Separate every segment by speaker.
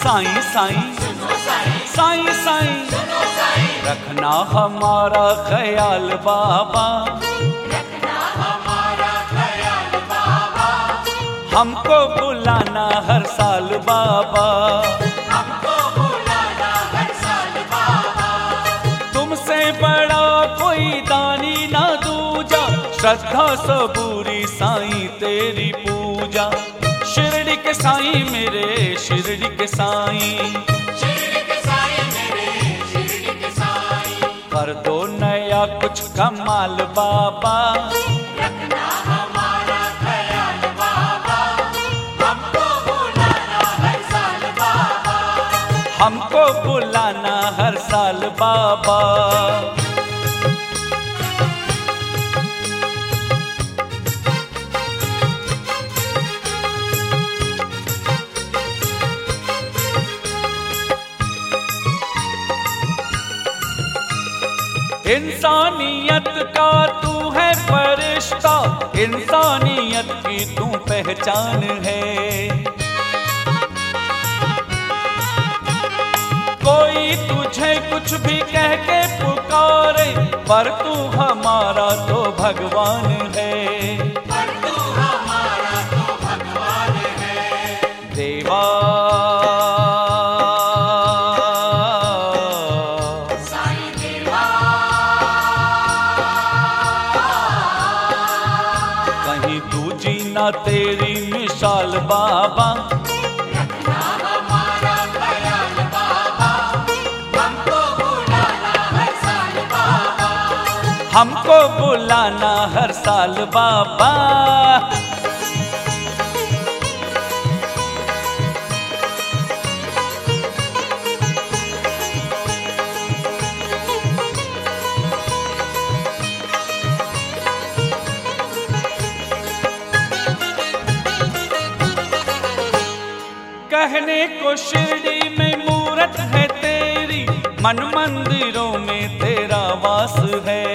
Speaker 1: साईं साईं साईं साईं रखना हमारा ख्याल बाबा, हमको बुलाना हर साल बाबा, तुमसे बड़ा कोई दानी ना दूजा, श्रद्धा सबूरी साईं तेरी पूजा। शिरडी के साईं मेरे शिरडी के साईं, कर दो नया कुछ कमाल बाबा, हमको बुलाना हर साल बाबा। इंसानियत का तू है फरिश्ता, इंसानियत की तू पहचान है, कोई तुझे कुछ भी कह के पुकारे, पर तू हमारा तो भगवान है, देवा कहीं तू जीना तेरी मिसाल बाबा, हमको बुलाना हर साल बाबा। कहने को शिरडी में मूरत है तेरी, मन मंदिरों में तेरा वास है,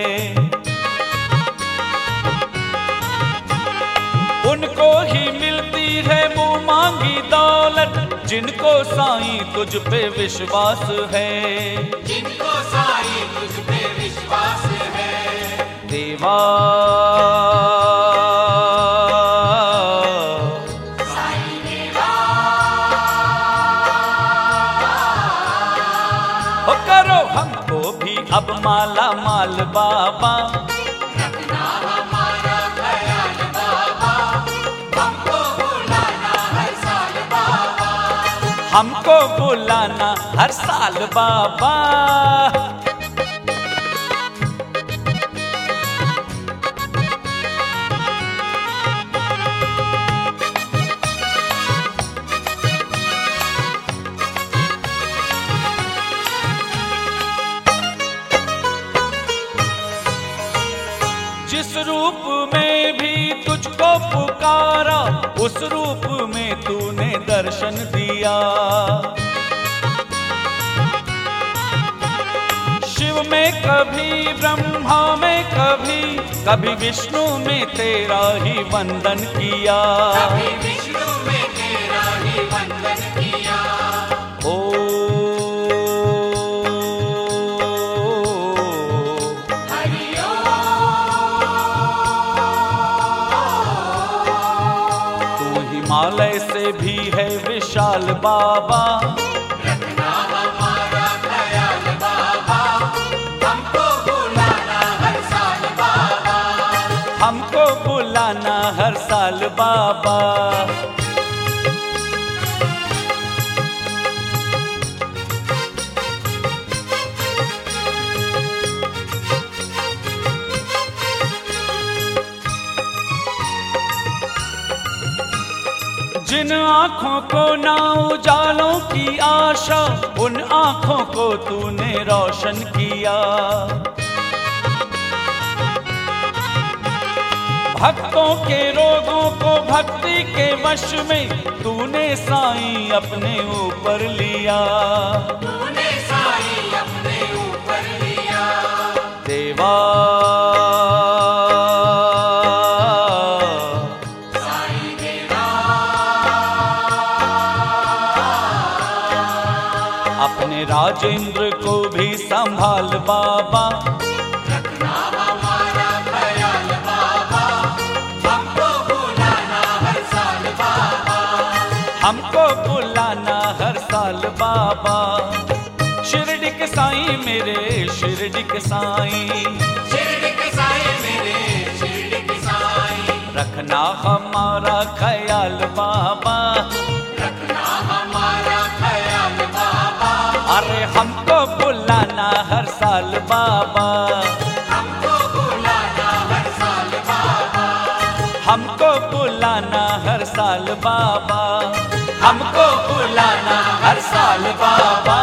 Speaker 1: उनको ही मिलती है मुँह मांगी दौलत, जिनको साईं तुझ पे विश्वास है, जिनको साईं तुझ पे विश्वास है, देवा करो हमको भी अब माला माल बाबा, रखना हमारा ख्याल बाबा, हमको बुलाना हर साल बाबा, हमको बुलाना हर साल बाबा। जिस रूप में भी तुझको पुकारा, उस रूप में तूने दर्शन दिया, शिव में कभी ब्रह्मा में कभी, कभी विष्णु में तेरा ही वंदन किया, कभी विष्णु में तेरा ही वंदन किया, ओ हिमालय से भी है विशाल बाबा, रखना हमारा ख्याल बाबा, हमको बुलाना हर साल बाबा, हमको बुलाना हर साल बाबा। जिन आँखों को ना उजालों की आशा, उन आँखों को तूने रोशन किया, भक्तों के रोगों को भक्ति के वश में तूने साईं अपने ऊपर लिया, तूने साईं अपने ऊपर लिया, देवा अपने राजेंद्र को भी संभाल बाबा,
Speaker 2: रखना हमारा ख्याल बाबा, हमको बुलाना हर साल बाबा,
Speaker 1: हमको बुलाना हर साल बाबा। शिरडी के साईं मेरे शिरडी के साईं,
Speaker 2: शिरडी के साईं मेरे शिरडी के साईं,
Speaker 1: रखना हमारा ख्याल बाबा,
Speaker 2: रखना हमारा ख्याल बाबा,
Speaker 1: अरे हमको बुलाना हर साल बाबा,
Speaker 2: हमको बुलाना हर साल बाबा,
Speaker 1: हमको बुलाना हर साल बाबा, हमको बुलाना हर साल बाबा।